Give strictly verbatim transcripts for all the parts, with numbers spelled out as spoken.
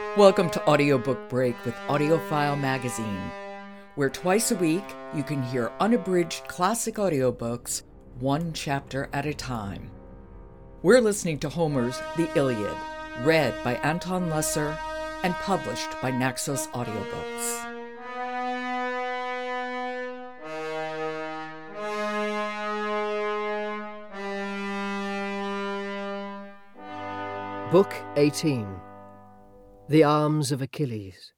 Welcome to Audiobook Break with AudioFile Magazine, where twice a week you can hear unabridged classic audiobooks, one chapter at a time. We're listening to Homer's The Iliad, read by Anton Lesser and published by Naxos Audiobooks. Book eighteen. The Arms of Achilles.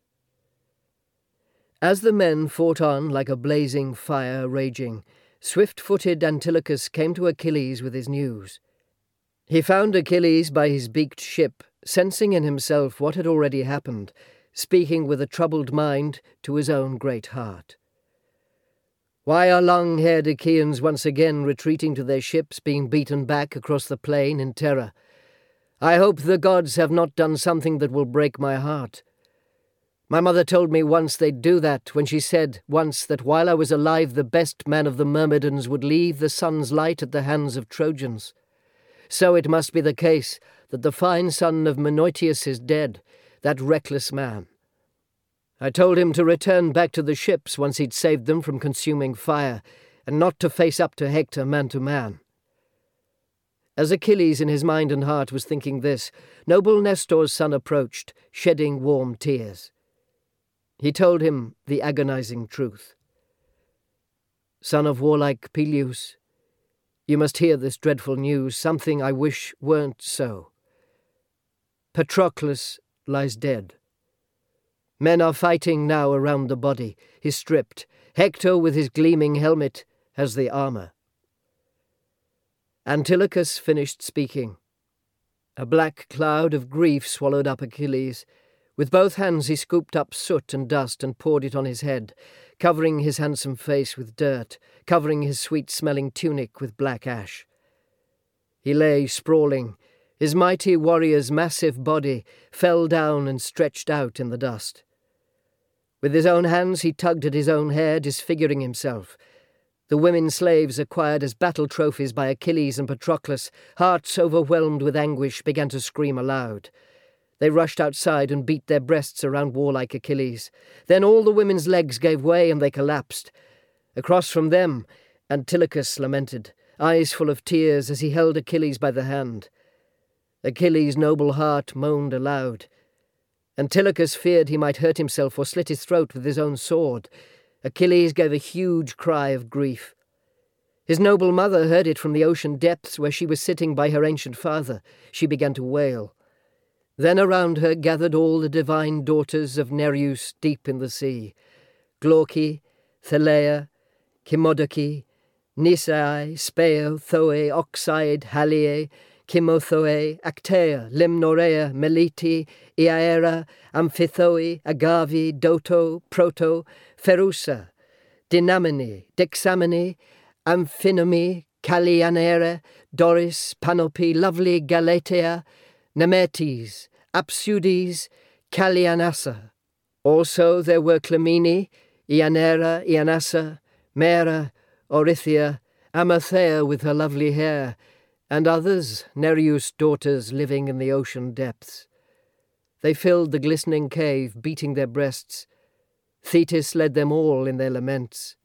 As the men fought on like a blazing fire raging, swift-footed Antilochus came to Achilles with his news. He found Achilles by his beaked ship, sensing in himself what had already happened, speaking with a troubled mind to his own great heart. Why are long-haired Achaeans once again retreating to their ships, being beaten back across the plain in terror? I hope the gods have not done something that will break my heart. My mother told me once they'd do that when she said once that while I was alive the best man of the Myrmidons would leave the sun's light at the hands of Trojans. So it must be the case that the fine son of Menoetius is dead, that reckless man. I told him to return back to the ships once he'd saved them from consuming fire, and not to face up to Hector man to man. As Achilles in his mind and heart was thinking this, noble Nestor's son approached, shedding warm tears. He told him the agonizing truth. Son of warlike Peleus, you must hear this dreadful news, something I wish weren't so. Patroclus lies dead. Men are fighting now around the body. He's stripped. Hector, with his gleaming helmet, has the armor. Antilochus finished speaking. A black cloud of grief swallowed up Achilles. With both hands he scooped up soot and dust and poured it on his head, covering his handsome face with dirt, covering his sweet-smelling tunic with black ash. He lay sprawling. His mighty warrior's massive body fell down and stretched out in the dust. With his own hands he tugged at his own hair, disfiguring himself. The women slaves acquired as battle trophies by Achilles and Patroclus, hearts overwhelmed with anguish, began to scream aloud. They rushed outside and beat their breasts around warlike Achilles. Then all the women's legs gave way and they collapsed. Across from them, Antilochus lamented, eyes full of tears as he held Achilles by the hand. Achilles' noble heart moaned aloud. Antilochus feared he might hurt himself or slit his throat with his own sword. Achilles gave a huge cry of grief. His noble mother heard it from the ocean depths where she was sitting by her ancient father. She began to wail. Then around her gathered all the divine daughters of Nereus deep in the sea. Glauce, Theleia, Cimodoce, Nisae, Speo, Thoe, Oxide, Haliae, Chimothoe, Actaea, Limnorea, Melite, Iaera, Amphithoe, Agave, Doto, Proto, Ferusa, Dynamene, Dexamene, Amphinome, Callianere, Doris, Panope, lovely Galatea, Nemetes, Apsudes, Callianassa. Also there were Clymene, Ianera, Ianassa, Mera, Orithia, Amathea with her lovely hair, and others, Nereus' daughters living in the ocean depths. They filled the glistening cave, beating their breasts. Thetis led them all in their laments.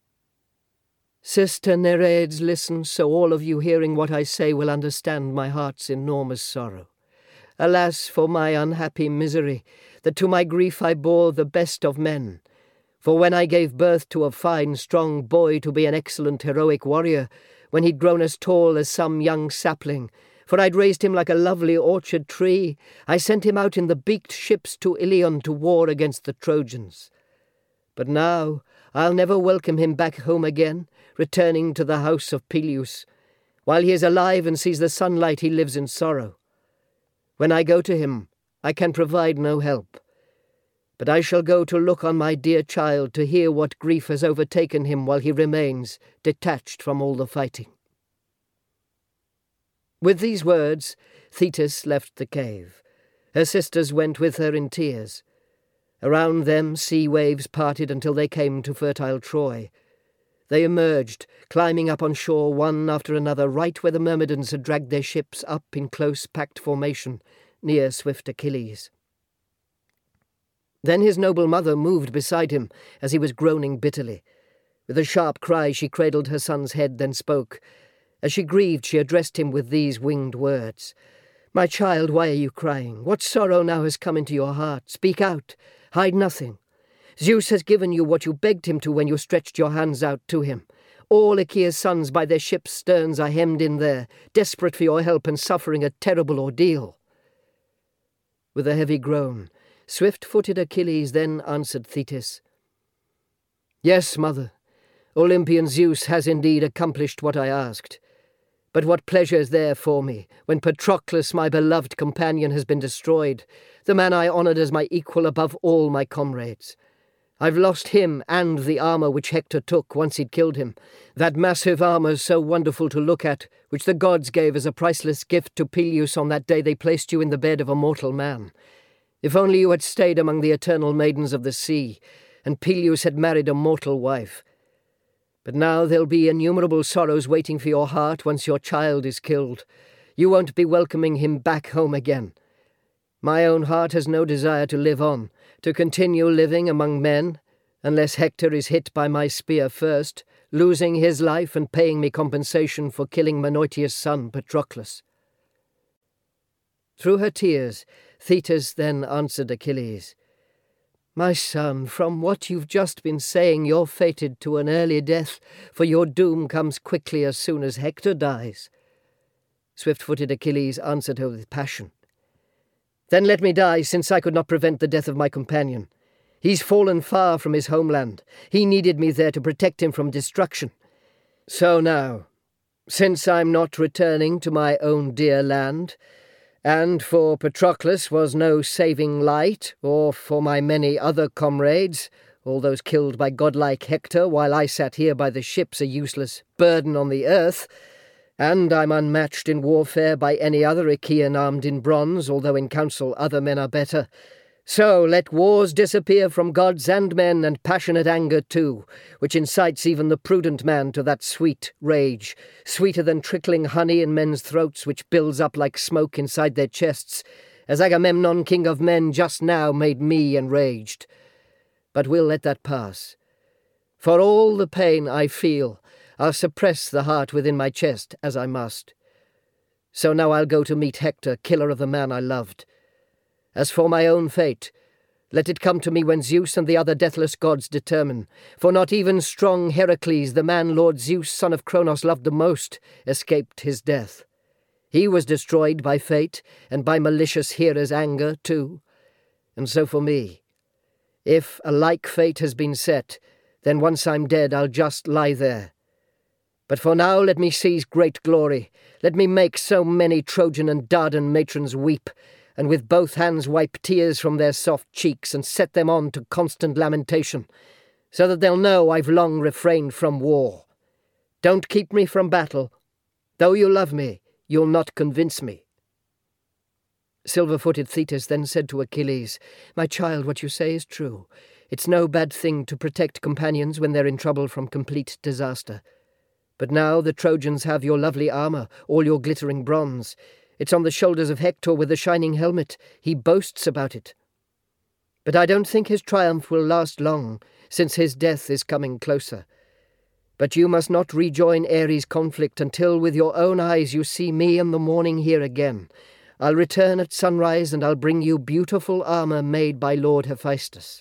Sister Nereids, listen, so all of you hearing what I say will understand my heart's enormous sorrow. Alas for my unhappy misery, that to my grief I bore the best of men. For when I gave birth to a fine, strong boy to be an excellent, heroic warrior, when he'd grown as tall as some young sapling, for I'd raised him like a lovely orchard tree, I sent him out in the beaked ships to Ilion to war against the Trojans. But now I'll never welcome him back home again, returning to the house of Peleus. While he is alive and sees the sunlight, he lives in sorrow. When I go to him, I can provide no help. But I shall go to look on my dear child, to hear what grief has overtaken him while he remains, detached from all the fighting. With these words, Thetis left the cave. Her sisters went with her in tears. Around them sea waves parted until they came to fertile Troy. They emerged, climbing up on shore one after another, right where the Myrmidons had dragged their ships up in close packed formation, near swift Achilles. Then his noble mother moved beside him as he was groaning bitterly. With a sharp cry she cradled her son's head, then spoke. As she grieved, she addressed him with these winged words. "My child, why are you crying? What sorrow now has come into your heart? Speak out. Hide nothing. Zeus has given you what you begged him to when you stretched your hands out to him. All Achaea's sons by their ships' sterns are hemmed in there, desperate for your help and suffering a terrible ordeal." With a heavy groan, swift-footed Achilles then answered Thetis. "Yes, mother, Olympian Zeus has indeed accomplished what I asked. But what pleasure is there for me when Patroclus, my beloved companion, has been destroyed, the man I honoured as my equal above all my comrades? I've lost him and the armour which Hector took once he'd killed him, that massive armour so wonderful to look at, which the gods gave as a priceless gift to Peleus on that day they placed you in the bed of a mortal man. If only you had stayed among the eternal maidens of the sea, and Peleus had married a mortal wife. But now there'll be innumerable sorrows waiting for your heart once your child is killed. You won't be welcoming him back home again. My own heart has no desire to live on, to continue living among men, unless Hector is hit by my spear first, losing his life and paying me compensation for killing Menoetius' son, Patroclus." Through her tears, Thetis then answered Achilles. "My son, from what you've just been saying, you're fated to an early death, for your doom comes quickly as soon as Hector dies." Swift-footed Achilles answered her with passion. "Then let me die, since I could not prevent the death of my companion. He's fallen far from his homeland. He needed me there to protect him from destruction. So now, since I'm not returning to my own dear land, and for Patroclus was no saving light, or for my many other comrades, all those killed by godlike Hector, while I sat here by the ships a useless burden on the earth, and I'm unmatched in warfare by any other Achaean armed in bronze, although in council other men are better. So let wars disappear from gods and men, and passionate anger too, which incites even the prudent man to that sweet rage, sweeter than trickling honey in men's throats, which builds up like smoke inside their chests, as Agamemnon, king of men, just now made me enraged. But we'll let that pass. For all the pain I feel, I'll suppress the heart within my chest, as I must. So now I'll go to meet Hector, killer of the man I loved. As for my own fate, let it come to me when Zeus and the other deathless gods determine, for not even strong Heracles, the man Lord Zeus, son of Cronos, loved the most, escaped his death. He was destroyed by fate, and by malicious Hera's anger too. And so for me, if a like fate has been set, then once I'm dead I'll just lie there. But for now let me seize great glory, let me make so many Trojan and Dardan matrons weep, and with both hands wipe tears from their soft cheeks and set them on to constant lamentation, so that they'll know I've long refrained from war. Don't keep me from battle. Though you love me, you'll not convince me." Silver-footed Thetis then said to Achilles, "My child, what you say is true. It's no bad thing to protect companions when they're in trouble from complete disaster. But now the Trojans have your lovely armour, all your glittering bronze. It's on the shoulders of Hector with the shining helmet. He boasts about it. But I don't think his triumph will last long, since his death is coming closer. But you must not rejoin Ares' conflict until with your own eyes you see me in the morning here again. I'll return at sunrise, and I'll bring you beautiful armour made by Lord Hephaestus."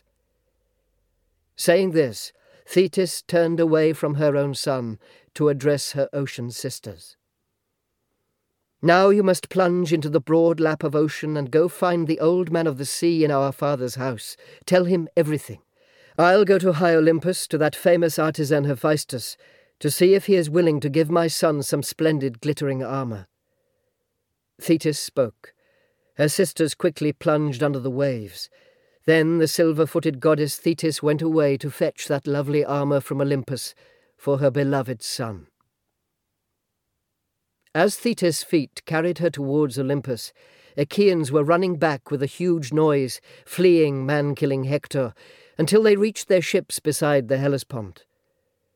Saying this, Thetis turned away from her own son to address her ocean sisters. "Now you must plunge into the broad lap of ocean and go find the old man of the sea in our father's house. Tell him everything. I'll go to high Olympus, to that famous artisan Hephaestus, to see if he is willing to give my son some splendid glittering armour." Thetis spoke. Her sisters quickly plunged under the waves. Then the silver-footed goddess Thetis went away to fetch that lovely armour from Olympus for her beloved son. As Thetis' feet carried her towards Olympus, Achaeans were running back with a huge noise, fleeing man-killing Hector, until they reached their ships beside the Hellespont.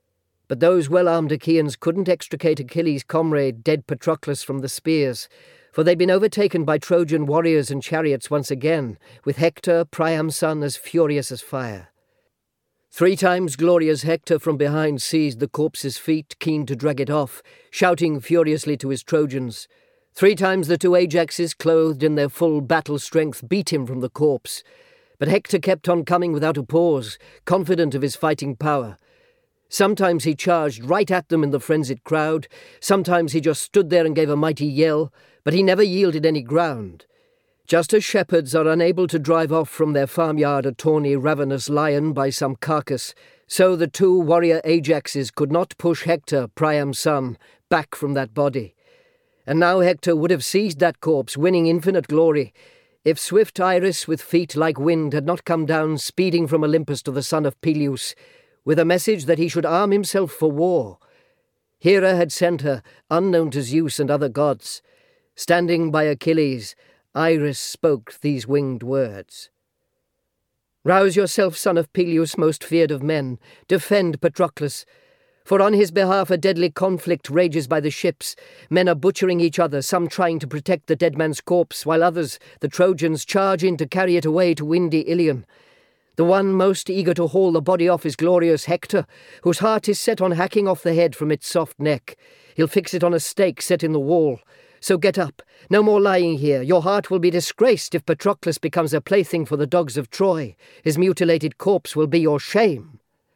But those well-armed Achaeans couldn't extricate Achilles' comrade, dead Patroclus, from the spears, for they'd been overtaken by Trojan warriors and chariots once again, with Hector, Priam's son, as furious as fire. Three times glorious Hector from behind seized the corpse's feet, keen to drag it off, shouting furiously to his Trojans. Three times the two Ajaxes, clothed in their full battle strength, beat him from the corpse. But Hector kept on coming without a pause, confident of his fighting power. Sometimes he charged right at them in the frenzied crowd, sometimes he just stood there and gave a mighty yell, but he never yielded any ground. Just as shepherds are unable to drive off from their farmyard a tawny, ravenous lion by some carcass, so the two warrior Ajaxes could not push Hector, Priam's son, back from that body. And now Hector would have seized that corpse, winning infinite glory, if swift Iris with feet like wind had not come down speeding from Olympus to the son of Peleus, with a message that he should arm himself for war. Hera had sent her, unknown to Zeus and other gods. Standing by Achilles, Iris spoke these winged words. "Rouse yourself, son of Peleus, most feared of men. Defend Patroclus. For on his behalf a deadly conflict rages by the ships. Men are butchering each other, some trying to protect the dead man's corpse, while others, the Trojans, charge in to carry it away to windy Ilion. The one most eager to haul the body off is glorious Hector, whose heart is set on hacking off the head from its soft neck. He'll fix it on a stake set in the wall. So get up, no more lying here. Your heart will be disgraced if Patroclus becomes a plaything for the dogs of Troy. His mutilated corpse will be your shame."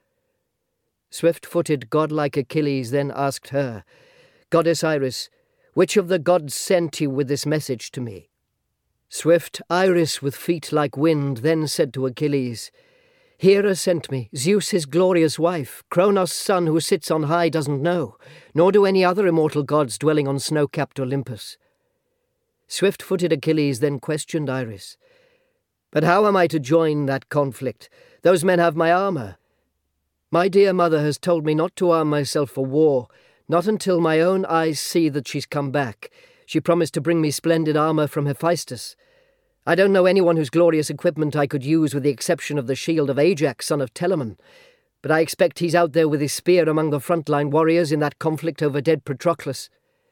Swift-footed, godlike Achilles then asked her, "Goddess Iris, which of the gods sent you with this message to me?" Swift Iris with feet like wind then said to Achilles, "Hera sent me, Zeus his glorious wife. Cronos' son who sits on high doesn't know, nor do any other immortal gods dwelling on snow-capped Olympus." Swift-footed Achilles then questioned Iris, "But how am I to join that conflict? Those men have my armour. My dear mother has told me not to arm myself for war, not until my own eyes see that she's come back. She promised to bring me splendid armour from Hephaestus. I don't know anyone whose glorious equipment I could use with the exception of the shield of Ajax, son of Telamon, but I expect he's out there with his spear among the frontline warriors in that conflict over dead Patroclus."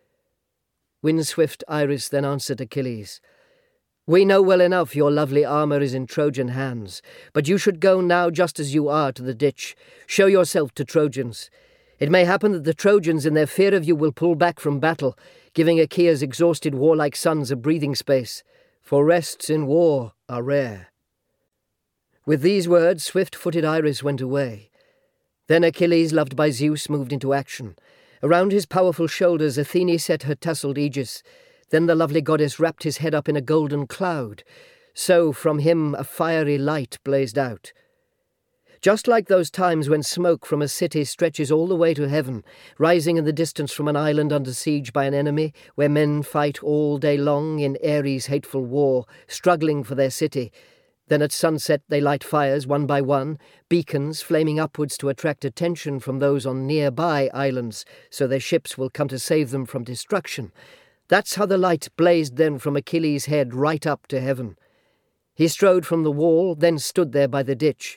Windswift Iris then answered Achilles, "We know well enough your lovely armour is in Trojan hands, but you should go now just as you are to the ditch. Show yourself to Trojans. It may happen that the Trojans in their fear of you will pull back from battle, giving Achaea's exhausted warlike sons a breathing space, for rests in war are rare." With these words, swift-footed Iris went away. Then Achilles, loved by Zeus, moved into action. Around his powerful shoulders Athene set her tasselled aegis. Then the lovely goddess wrapped his head up in a golden cloud. So from him a fiery light blazed out. Just like those times when smoke from a city stretches all the way to heaven, rising in the distance from an island under siege by an enemy, where men fight all day long in Ares' hateful war, struggling for their city. Then at sunset they light fires one by one, beacons flaming upwards to attract attention from those on nearby islands, so their ships will come to save them from destruction. That's how the light blazed then from Achilles' head right up to heaven. He strode from the wall, then stood there by the ditch.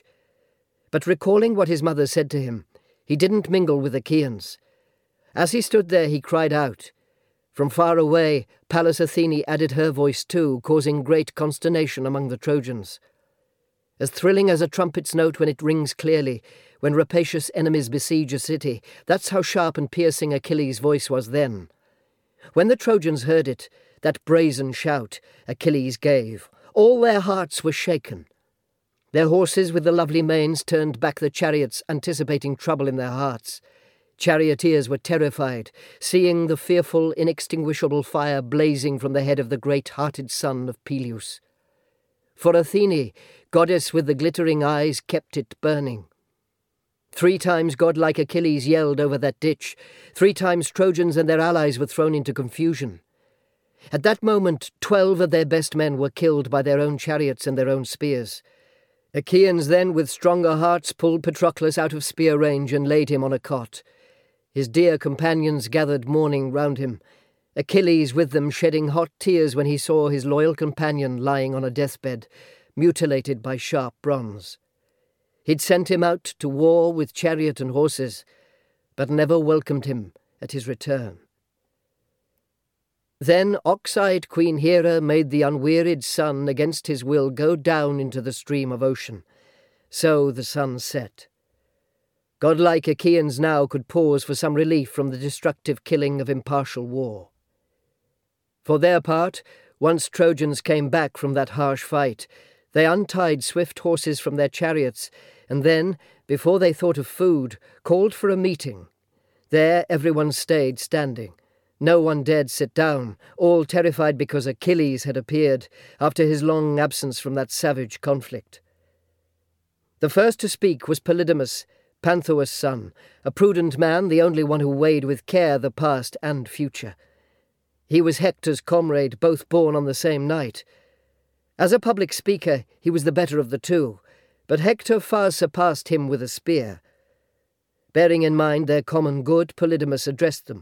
But recalling what his mother said to him, he didn't mingle with the Achaeans. As he stood there, he cried out. From far away, Pallas Athene added her voice too, causing great consternation among the Trojans. As thrilling as a trumpet's note when it rings clearly, when rapacious enemies besiege a city, that's how sharp and piercing Achilles' voice was then. When the Trojans heard it, that brazen shout Achilles gave, all their hearts were shaken. Their horses with the lovely manes turned back the chariots, anticipating trouble in their hearts. Charioteers were terrified, seeing the fearful, inextinguishable fire blazing from the head of the great-hearted son of Peleus. For Athene, goddess with the glittering eyes, kept it burning. Three times godlike Achilles yelled over that ditch. Three times Trojans and their allies were thrown into confusion. At that moment, twelve of their best men were killed by their own chariots and their own spears. Achaeans then, with stronger hearts, pulled Patroclus out of spear range and laid him on a cot. His dear companions gathered mourning round him, Achilles with them shedding hot tears when he saw his loyal companion lying on a deathbed, mutilated by sharp bronze. He'd sent him out to war with chariot and horses, but never welcomed him at his return. Then ox-eyed Queen Hera made the unwearied sun against his will go down into the stream of ocean. So the sun set. Godlike Achaeans now could pause for some relief from the destructive killing of impartial war. For their part, once Trojans came back from that harsh fight, they untied swift horses from their chariots, and then, before they thought of food, called for a meeting. There everyone stayed standing. No one dared sit down, all terrified because Achilles had appeared after his long absence from that savage conflict. The first to speak was Polydamas, Panthous' son, a prudent man, the only one who weighed with care the past and future. He was Hector's comrade, both born on the same night. As a public speaker, he was the better of the two, but Hector far surpassed him with a spear. Bearing in mind their common good, Polydamas addressed them.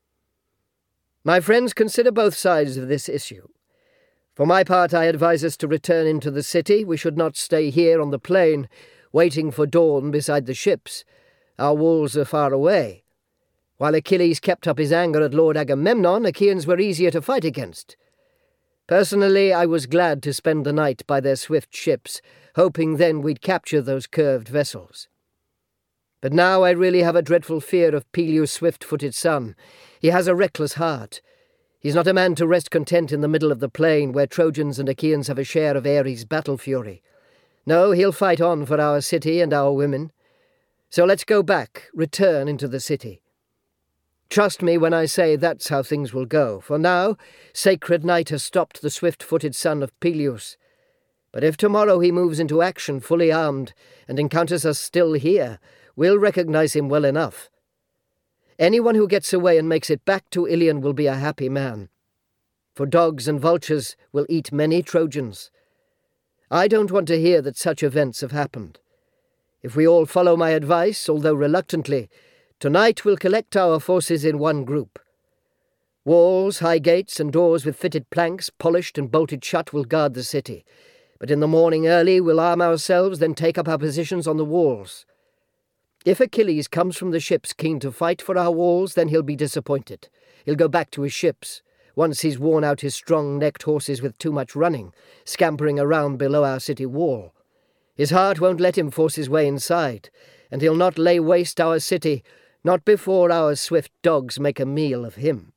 "My friends, consider both sides of this issue. For my part, I advise us to return into the city. We should not stay here on the plain, waiting for dawn beside the ships. Our walls are far away. While Achilles kept up his anger at Lord Agamemnon, Achaeans were easier to fight against. Personally, I was glad to spend the night by their swift ships, hoping then we'd capture those curved vessels. But now I really have a dreadful fear of Peleus' swift-footed son. He has a reckless heart. He's not a man to rest content in the middle of the plain, where Trojans and Achaeans have a share of Ares' battle fury. No, he'll fight on for our city and our women. So let's go back, return into the city. Trust me when I say that's how things will go. For now, sacred night has stopped the swift-footed son of Peleus. But if tomorrow he moves into action fully armed and encounters us still here, we'll recognize him well enough. Anyone who gets away and makes it back to Ilion will be a happy man. For dogs and vultures will eat many Trojans. I don't want to hear that such events have happened. If we all follow my advice, although reluctantly, tonight we'll collect our forces in one group. Walls, high gates, and doors with fitted planks, polished and bolted shut, will guard the city. But in the morning early we'll arm ourselves, then take up our positions on the walls. If Achilles comes from the ships keen to fight for our walls, then he'll be disappointed. He'll go back to his ships, once he's worn out his strong-necked horses with too much running, scampering around below our city wall. His heart won't let him force his way inside, and he'll not lay waste our city, not before our swift dogs make a meal of him."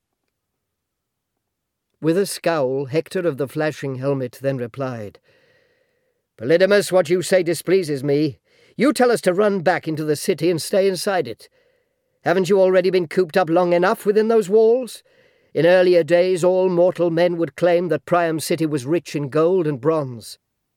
With a scowl, Hector of the flashing helmet then replied, "Polydamas, what you say displeases me. You tell us to run back into the city and stay inside it. Haven't you already been cooped up long enough within those walls? In earlier days, all mortal men would claim that Priam's city was rich in gold and bronze.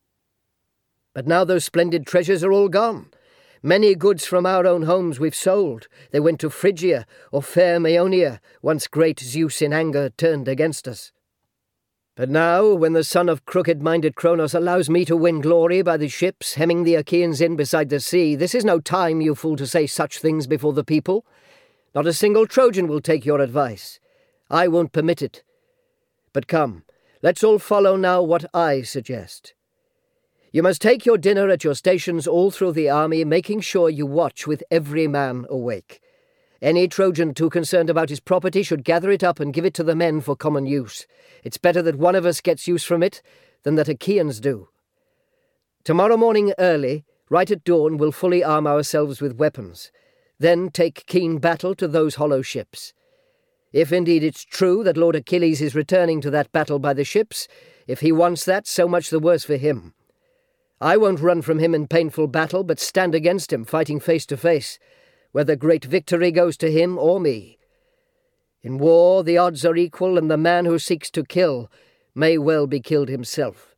But now those splendid treasures are all gone. Many goods from our own homes we've sold. They went to Phrygia or fair Maeonia, once great Zeus in anger turned against us. But now, when the son of crooked-minded Kronos allows me to win glory by the ships, hemming the Achaeans in beside the sea, this is no time, you fool, to say such things before the people. Not a single Trojan will take your advice. I won't permit it. But come, let's all follow now what I suggest. You must take your dinner at your stations all through the army, making sure you watch with every man awake. Any Trojan too concerned about his property should gather it up and give it to the men for common use. It's better that one of us gets use from it than that Achaeans do. Tomorrow morning early, right at dawn, we'll fully arm ourselves with weapons. Then take keen battle to those hollow ships. If indeed it's true that Lord Achilles is returning to that battle by the ships, if he wants that, so much the worse for him. I won't run from him in painful battle, but stand against him, fighting face to face, whether great victory goes to him or me. In war, the odds are equal, and the man who seeks to kill may well be killed himself."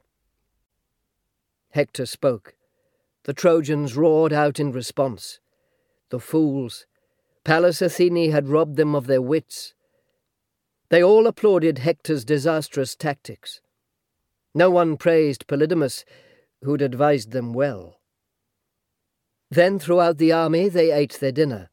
Hector spoke. The Trojans roared out in response. The fools! Pallas Athene had robbed them of their wits. They all applauded Hector's disastrous tactics. No one praised Polydamas, who'd advised them well. Then throughout the army they ate their dinner.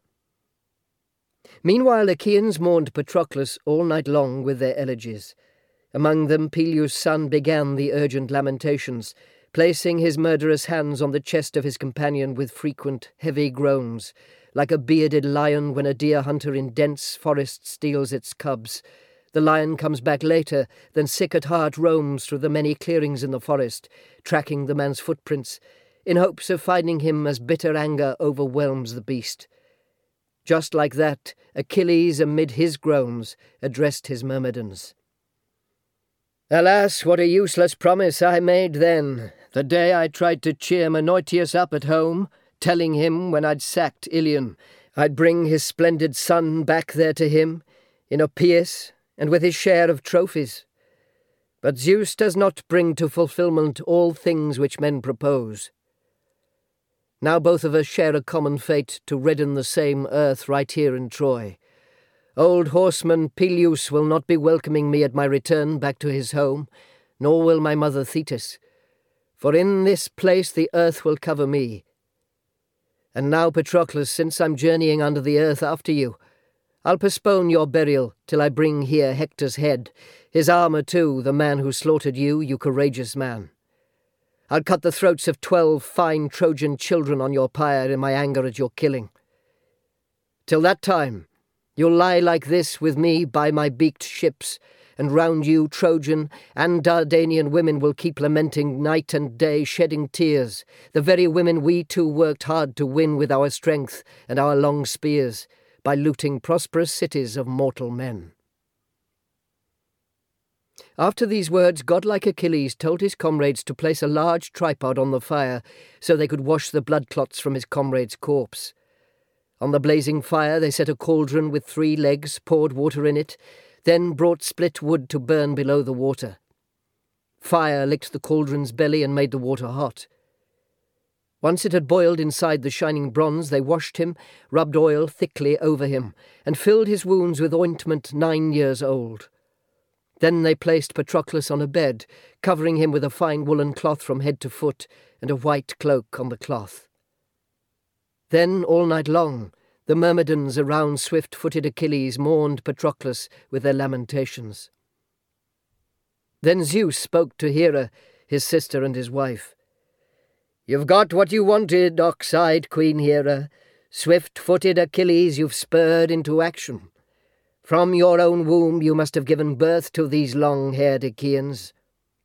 Meanwhile Achaeans mourned Patroclus all night long with their elegies. Among them Peleus' son began the urgent lamentations, placing his murderous hands on the chest of his companion with frequent heavy groans, like a bearded lion when a deer hunter in dense forest steals its cubs. The lion comes back later, then sick at heart roams through the many clearings in the forest, tracking the man's footprints, in hopes of finding him as bitter anger overwhelms the beast. Just like that, Achilles, amid his groans, addressed his Myrmidons. Alas, what a useless promise I made then, the day I tried to cheer Menoetius up at home, telling him when I'd sacked Ilion, I'd bring his splendid son back there to him, in Oppius, and with his share of trophies. But Zeus does not bring to fulfilment all things which men propose. Now both of us share a common fate to redden the same earth right here in Troy. Old horseman Peleus will not be welcoming me at my return back to his home, nor will my mother Thetis, for in this place the earth will cover me. And now, Patroclus, since I'm journeying under the earth after you, I'll postpone your burial till I bring here Hector's head, his armour too, the man who slaughtered you, you courageous man. I'll cut the throats of twelve fine Trojan children on your pyre in my anger at your killing. Till that time, you'll lie like this with me by my beaked ships, and round you Trojan and Dardanian women will keep lamenting night and day, shedding tears, the very women we too worked hard to win with our strength and our long spears, by looting prosperous cities of mortal men. After these words, godlike Achilles told his comrades to place a large tripod on the fire so they could wash the blood clots from his comrade's corpse. On the blazing fire they set a cauldron with three legs, poured water in it, then brought split wood to burn below the water. Fire licked the cauldron's belly and made the water hot. Once it had boiled inside the shining bronze, they washed him, rubbed oil thickly over him, and filled his wounds with ointment nine years old. Then they placed Patroclus on a bed, covering him with a fine woolen cloth from head to foot, and a white cloak on the cloth. Then, all night long, the Myrmidons around swift-footed Achilles mourned Patroclus with their lamentations. Then Zeus spoke to Hera, his sister and his wife. "You've got what you wanted, ox-eyed Queen Hera. Swift-footed Achilles you've spurred into action. From your own womb you must have given birth to these long-haired Achaeans."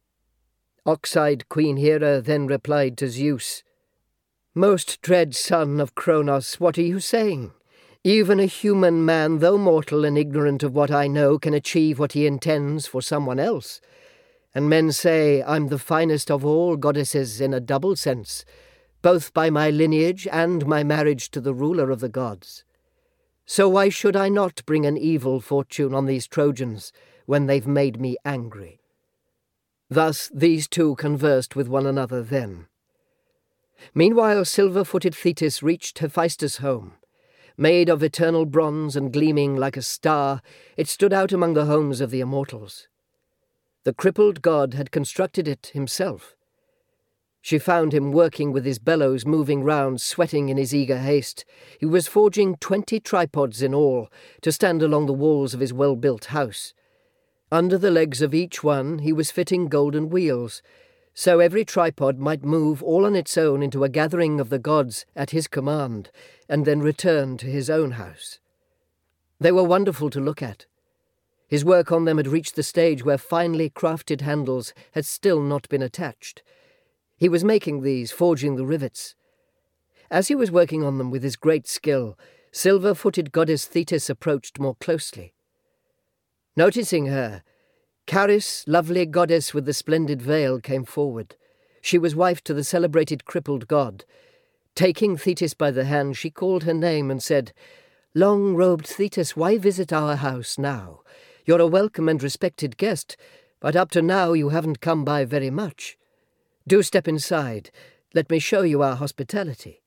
Ox-eyed Queen Hera then replied to Zeus, "Most dread son of Cronos, what are you saying? Even a human man, though mortal and ignorant of what I know, can achieve what he intends for someone else. And men say I'm the finest of all goddesses in a double sense, both by my lineage and my marriage to the ruler of the gods. So why should I not bring an evil fortune on these Trojans when they've made me angry?" Thus these two conversed with one another then. Meanwhile silver-footed Thetis reached Hephaestus' home. Made of eternal bronze and gleaming like a star, it stood out among the homes of the immortals. The crippled god had constructed it himself. She found him working with his bellows moving round, sweating in his eager haste. He was forging twenty tripods in all, to stand along the walls of his well-built house. Under the legs of each one he was fitting golden wheels, so every tripod might move all on its own into a gathering of the gods at his command, and then return to his own house. They were wonderful to look at. His work on them had reached the stage where finely crafted handles had still not been attached. He was making these, forging the rivets. As he was working on them with his great skill, silver-footed goddess Thetis approached more closely. Noticing her, Charis, lovely goddess with the splendid veil, came forward. She was wife to the celebrated crippled god. Taking Thetis by the hand, she called her name and said, "Long-robed Thetis, why visit our house now? You're a welcome and respected guest, but up to now you haven't come by very much. Do step inside. Let me show you our hospitality."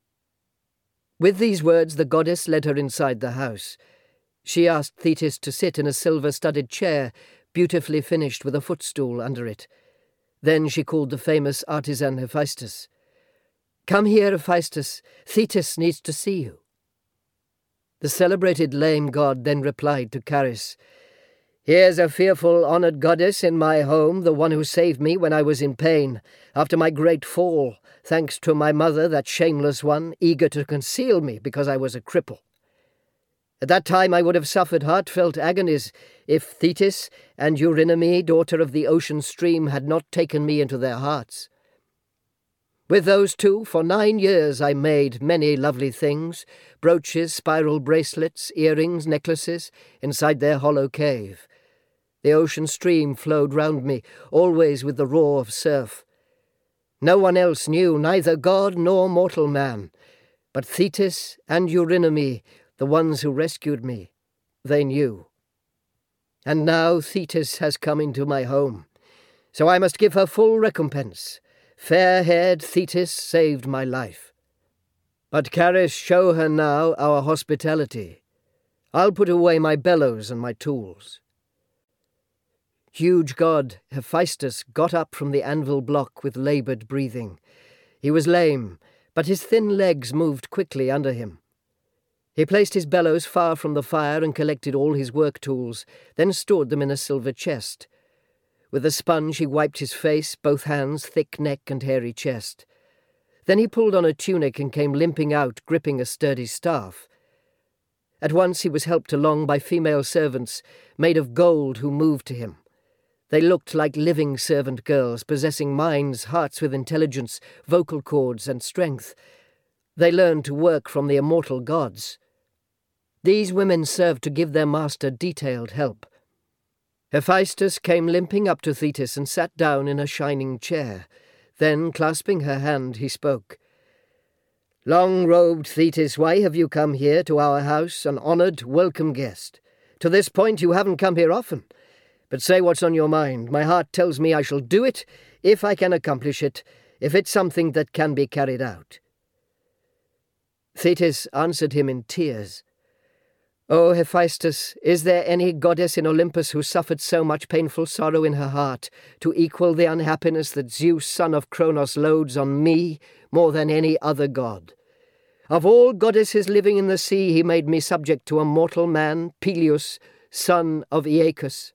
With these words the goddess led her inside the house. She asked Thetis to sit in a silver-studded chair, beautifully finished with a footstool under it. Then she called the famous artisan Hephaestus. "Come here, Hephaestus. Thetis needs to see you." The celebrated lame god then replied to Charis, "Here's a fearful honoured goddess in my home, the one who saved me when I was in pain, after my great fall, thanks to my mother, that shameless one, eager to conceal me because I was a cripple." At that time I would have suffered heartfelt agonies if Thetis and Eurynome, daughter of the ocean stream, had not taken me into their hearts. With those two, for nine years I made many lovely things, brooches, spiral bracelets, earrings, necklaces, inside their hollow cave. The ocean stream flowed round me, always with the roar of surf. No one else knew, neither god nor mortal man, but Thetis and Eurynome, the ones who rescued me, they knew. And now Thetis has come into my home, so I must give her full recompense. Fair-haired Thetis saved my life. But Charis, show her now our hospitality. I'll put away my bellows and my tools." Huge god Hephaestus got up from the anvil block with laboured breathing. He was lame, but his thin legs moved quickly under him. He placed his bellows far from the fire and collected all his work tools, then stored them in a silver chest. With a sponge he wiped his face, both hands, thick neck and hairy chest. Then he pulled on a tunic and came limping out, gripping a sturdy staff. At once he was helped along by female servants, made of gold, who moved to him. They looked like living servant girls, possessing minds, hearts with intelligence, vocal cords and strength. They learned to work from the immortal gods. These women served to give their master detailed help. Hephaestus came limping up to Thetis and sat down in a shining chair. Then, clasping her hand, he spoke. "Long-robed Thetis, why have you come here to our house, an honoured, welcome guest? To this point you haven't come here often. But say what's on your mind. My heart tells me I shall do it, if I can accomplish it, if it's something that can be carried out." Thetis answered him in tears. "O Hephaestus, is there any goddess in Olympus who suffered so much painful sorrow in her heart to equal the unhappiness that Zeus, son of Cronos, loads on me more than any other god? Of all goddesses living in the sea, he made me subject to a mortal man, Peleus, son of Aeacus.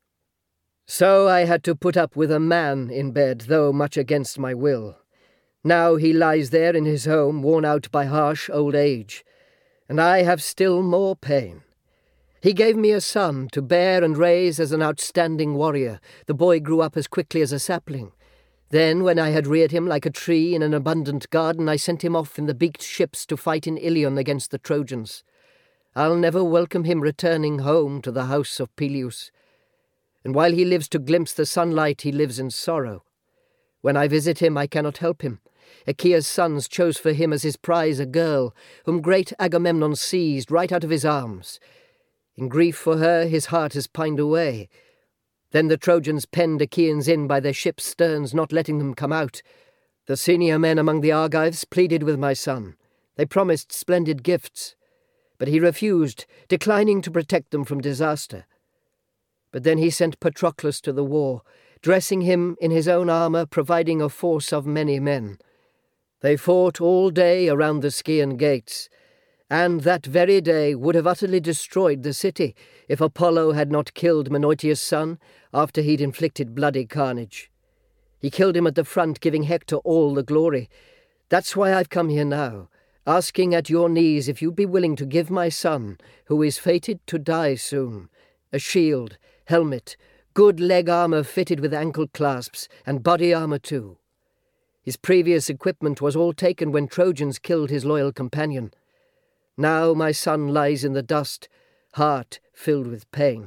So I had to put up with a man in bed, though much against my will. Now he lies there in his home, worn out by harsh old age, and I have still more pain. He gave me a son to bear and raise as an outstanding warrior. The boy grew up as quickly as a sapling. Then, when I had reared him like a tree in an abundant garden, I sent him off in the beaked ships to fight in Ilion against the Trojans. I'll never welcome him returning home to the house of Peleus. And while he lives to glimpse the sunlight, he lives in sorrow. When I visit him, I cannot help him. Achaea's sons chose for him as his prize a girl, whom great Agamemnon seized right out of his arms. In grief for her, his heart has pined away. Then the Trojans penned Achaeans in by their ships' sterns, not letting them come out. The senior men among the Argives pleaded with my son. They promised splendid gifts, but he refused, declining to protect them from disaster. But then he sent Patroclus to the war, dressing him in his own armour, providing a force of many men. They fought all day around the Scaean gates, and that very day would have utterly destroyed the city if Apollo had not killed Menoetius' son after he'd inflicted bloody carnage. He killed him at the front, giving Hector all the glory. That's why I've come here now, asking at your knees if you'd be willing to give my son, who is fated to die soon, a shield, helmet, good leg armour fitted with ankle clasps, and body armour too. His previous equipment was all taken when Trojans killed his loyal companion. Now my son lies in the dust, heart filled with pain."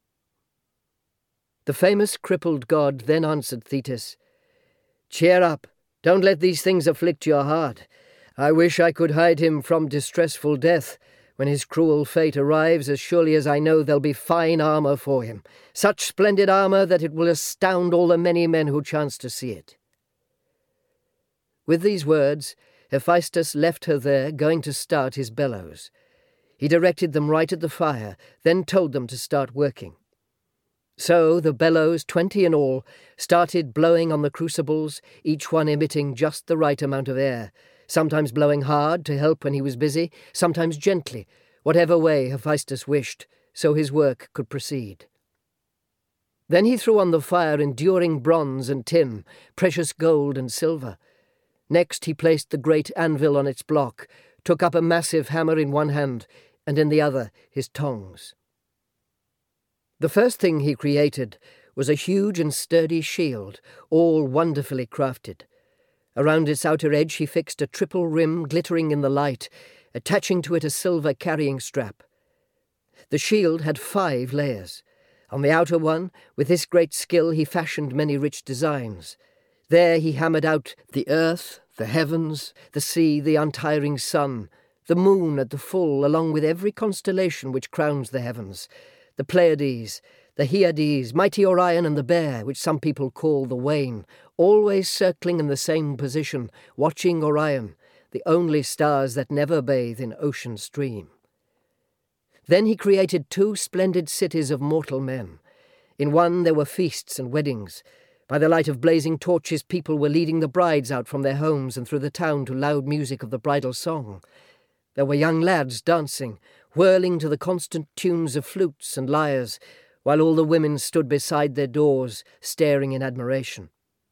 The famous crippled god then answered Thetis, "Cheer up, don't let these things afflict your heart. I wish I could hide him from distressful death. When his cruel fate arrives, as surely as I know there'll be fine armour for him, such splendid armour that it will astound all the many men who chance to see it." With these words, Hephaestus left her there, going to start his bellows. He directed them right at the fire, then told them to start working. So the bellows, twenty in all, started blowing on the crucibles, each one emitting just the right amount of air, sometimes blowing hard to help when he was busy, sometimes gently, whatever way Hephaestus wished, so his work could proceed. Then he threw on the fire enduring bronze and tin, precious gold and silver. Next he placed the great anvil on its block, took up a massive hammer in one hand, and in the other his tongs. The first thing he created was a huge and sturdy shield, all wonderfully crafted. Around its outer edge he fixed a triple rim glittering in the light, attaching to it a silver carrying strap. The shield had five layers. On the outer one, with this great skill, he fashioned many rich designs. There he hammered out the earth, the heavens, the sea, the untiring sun, the moon at the full, along with every constellation which crowns the heavens, the Pleiades, the Hyades, mighty Orion and the Bear, which some people call the Wain, always circling in the same position, watching Orion, the only stars that never bathe in ocean stream. Then he created two splendid cities of mortal men. In one there were feasts and weddings. By the light of blazing torches people were leading the brides out from their homes and through the town to loud music of the bridal song. There were young lads dancing, whirling to the constant tunes of flutes and lyres, while all the women stood beside their doors, staring in admiration.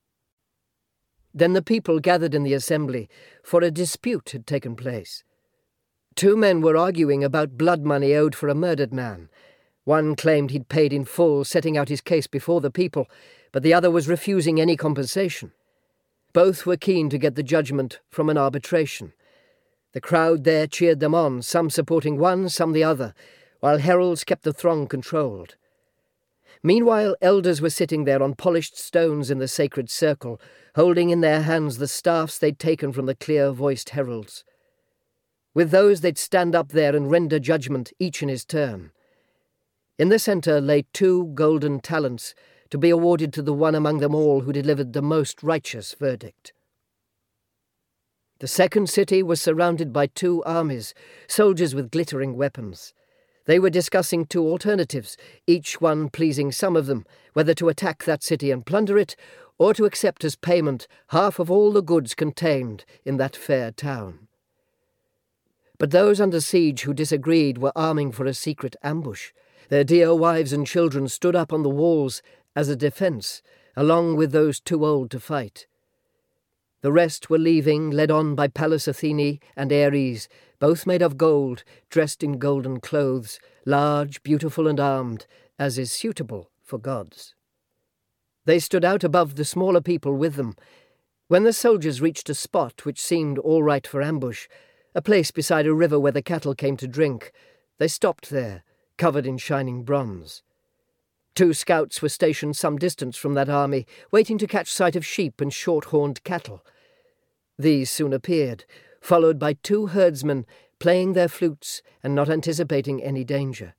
Then the people gathered in the assembly, for a dispute had taken place. Two men were arguing about blood money owed for a murdered man. One claimed he'd paid in full, setting out his case before the people, but the other was refusing any compensation. Both were keen to get the judgment from an arbitration. The crowd there cheered them on, some supporting one, some the other, while heralds kept the throng controlled. Meanwhile, elders were sitting there on polished stones in the sacred circle, holding in their hands the staffs they'd taken from the clear-voiced heralds. With those they'd stand up there and render judgment, each in his turn. In the centre lay two golden talents, to be awarded to the one among them all who delivered the most righteous verdict. The second city was surrounded by two armies, soldiers with glittering weapons. They were discussing two alternatives, each one pleasing some of them, whether to attack that city and plunder it, or to accept as payment half of all the goods contained in that fair town. But those under siege who disagreed were arming for a secret ambush. Their dear wives and children stood up on the walls as a defence, along with those too old to fight. The rest were leaving, led on by Pallas Athene and Ares, both made of gold, dressed in golden clothes, large, beautiful and armed, as is suitable for gods. They stood out above the smaller people with them. When the soldiers reached a spot which seemed all right for ambush, a place beside a river where the cattle came to drink, they stopped there, covered in shining bronze. Two scouts were stationed some distance from that army, waiting to catch sight of sheep and short-horned cattle. These soon appeared, followed by two herdsmen playing their flutes and not anticipating any danger.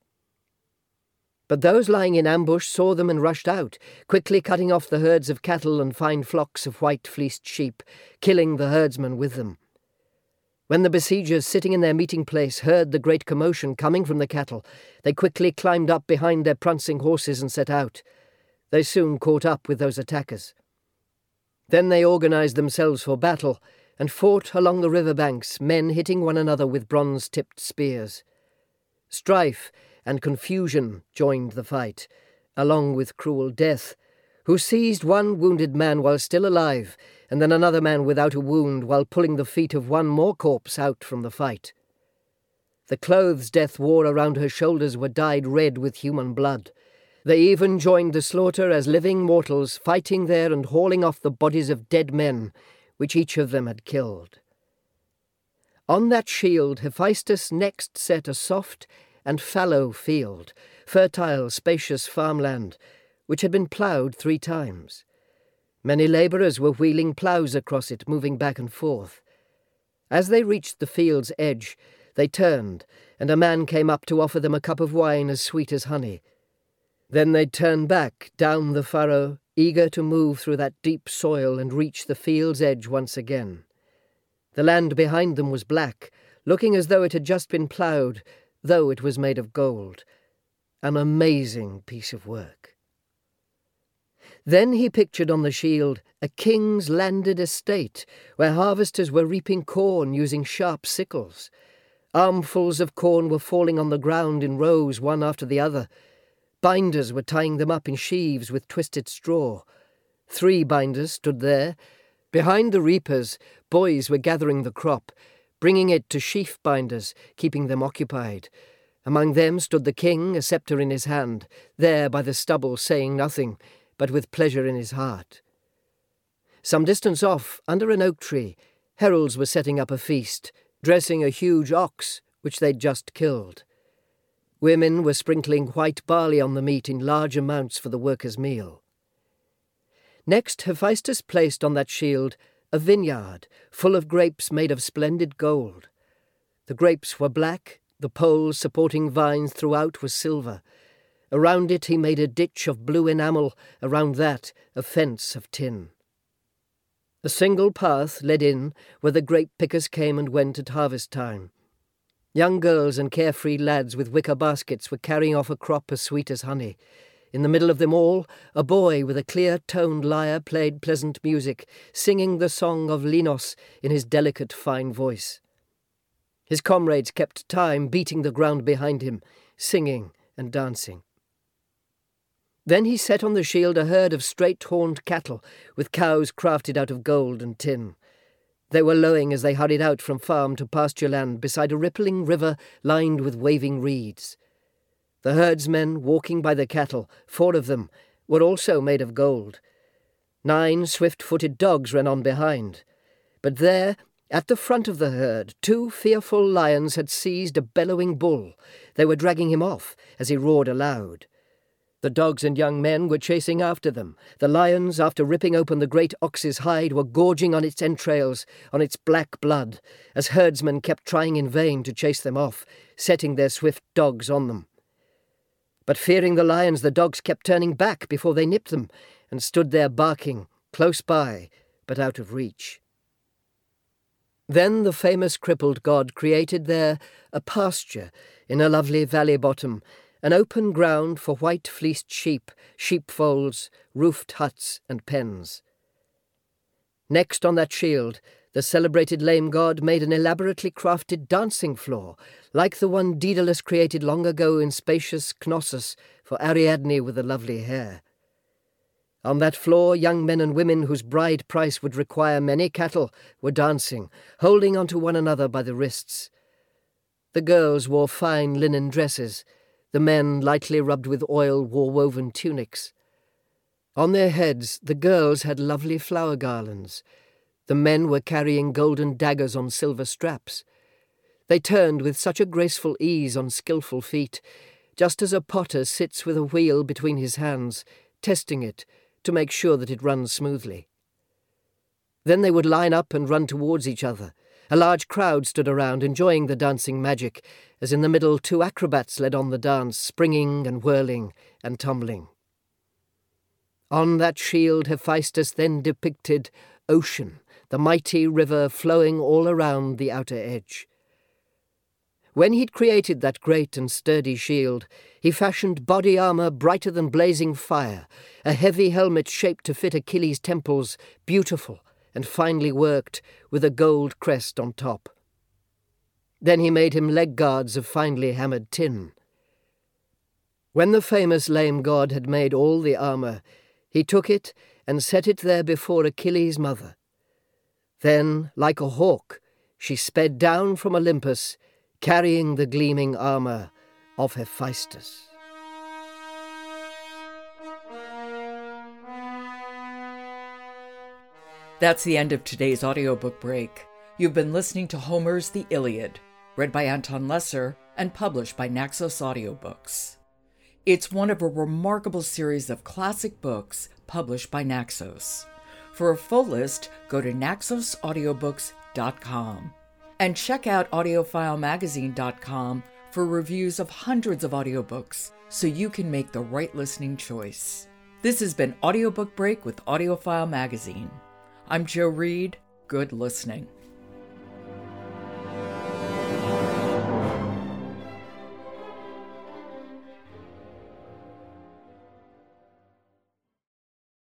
But those lying in ambush saw them and rushed out, quickly cutting off the herds of cattle and fine flocks of white-fleeced sheep, killing the herdsmen with them. When the besiegers sitting in their meeting place heard the great commotion coming from the cattle, they quickly climbed up behind their prancing horses and set out. They soon caught up with those attackers. Then they organized themselves for battle and fought along the river banks, men hitting one another with bronze-tipped spears. Strife and confusion joined the fight, along with cruel death, who seized one wounded man while still alive, and then another man without a wound while pulling the feet of one more corpse out from the fight. The clothes Death wore around her shoulders were dyed red with human blood. They even joined the slaughter as living mortals, fighting there and hauling off the bodies of dead men, which each of them had killed. On that shield Hephaestus next set a soft and fallow field, fertile, spacious farmland, which had been ploughed three times. Many labourers were wheeling ploughs across it, moving back and forth. As they reached the field's edge, they turned, and a man came up to offer them a cup of wine as sweet as honey. Then they'd turn back, down the furrow, eager to move through that deep soil and reach the field's edge once again. The land behind them was black, looking as though it had just been ploughed, though it was made of gold. An amazing piece of work. Then he pictured on the shield a king's landed estate, where harvesters were reaping corn using sharp sickles. Armfuls of corn were falling on the ground in rows, one after the other. Binders were tying them up in sheaves with twisted straw. Three binders stood there. Behind the reapers, boys were gathering the crop, bringing it to sheaf binders, keeping them occupied. Among them stood the king, a sceptre in his hand, there by the stubble saying nothing, but with pleasure in his heart. Some distance off, under an oak tree, heralds were setting up a feast, dressing a huge ox, which they'd just killed. Women were sprinkling white barley on the meat in large amounts for the workers' meal. Next, Hephaestus placed on that shield a vineyard full of grapes made of splendid gold. The grapes were black, the poles supporting vines throughout were silver. Around it he made a ditch of blue enamel, around that a fence of tin. A single path led in where the grape pickers came and went at harvest time. Young girls and carefree lads with wicker baskets were carrying off a crop as sweet as honey. In the middle of them all, a boy with a clear-toned lyre played pleasant music, singing the song of Linos in his delicate, fine voice. His comrades kept time, beating the ground behind him, singing and dancing. Then he set on the shield a herd of straight-horned cattle, with cows crafted out of gold and tin. They were lowing as they hurried out from farm to pasture land beside a rippling river lined with waving reeds. The herdsmen walking by the cattle, four of them, were also made of gold. Nine swift-footed dogs ran on behind. But there, at the front of the herd, two fearful lions had seized a bellowing bull. They were dragging him off as he roared aloud. The dogs and young men were chasing after them. The lions, after ripping open the great ox's hide, were gorging on its entrails, on its black blood, as herdsmen kept trying in vain to chase them off, setting their swift dogs on them. But fearing the lions, the dogs kept turning back before they nipped them, and stood there barking, close by, but out of reach. Then the famous crippled god created there a pasture in a lovely valley bottom, an open ground for white-fleeced sheep, sheepfolds, roofed huts and pens. Next on that shield, the celebrated lame god made an elaborately crafted dancing floor, like the one Daedalus created long ago in spacious Knossos for Ariadne with the lovely hair. On that floor, young men and women whose bride price would require many cattle were dancing, holding onto one another by the wrists. The girls wore fine linen dresses, the men, lightly rubbed with oil, wore woven tunics. On their heads, the girls had lovely flower garlands. The men were carrying golden daggers on silver straps. They turned with such a graceful ease on skilful feet, just as a potter sits with a wheel between his hands, testing it to make sure that it runs smoothly. Then they would line up and run towards each other. A large crowd stood around, enjoying the dancing magic, as in the middle two acrobats led on the dance, springing and whirling and tumbling. On that shield Hephaestus then depicted Ocean, the mighty river flowing all around the outer edge. When he'd created that great and sturdy shield, he fashioned body armour brighter than blazing fire, a heavy helmet shaped to fit Achilles' temples, beautiful and finely worked, with a gold crest on top. Then he made him leg guards of finely hammered tin. When the famous lame god had made all the armour, he took it and set it there before Achilles' mother. Then, like a hawk, she sped down from Olympus, carrying the gleaming armour of Hephaestus. That's the end of today's audiobook break. You've been listening to Homer's The Iliad, read by Anton Lesser and published by Naxos Audiobooks. It's one of a remarkable series of classic books published by Naxos. For a full list, go to naxos audiobooks dot com. And check out audiophile magazine dot com for reviews of hundreds of audiobooks so you can make the right listening choice. This has been Audiobook Break with Audiophile Magazine. I'm Jo Reed. Good listening.